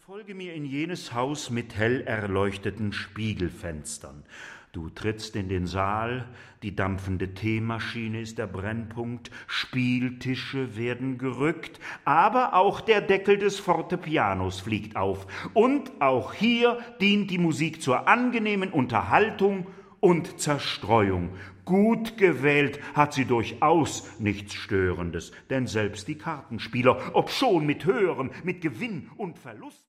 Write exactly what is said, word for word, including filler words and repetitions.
Folge mir in jenes Haus mit hell erleuchteten Spiegelfenstern. Du trittst in den Saal, die dampfende Teemaschine ist der Brennpunkt, Spieltische werden gerückt, aber auch der Deckel des Fortepianos fliegt auf. Und auch hier dient die Musik zur angenehmen Unterhaltung und Zerstreuung. Gut gewählt hat sie durchaus nichts Störendes, denn selbst die Kartenspieler, obschon mit Hören, mit Gewinn und Verlust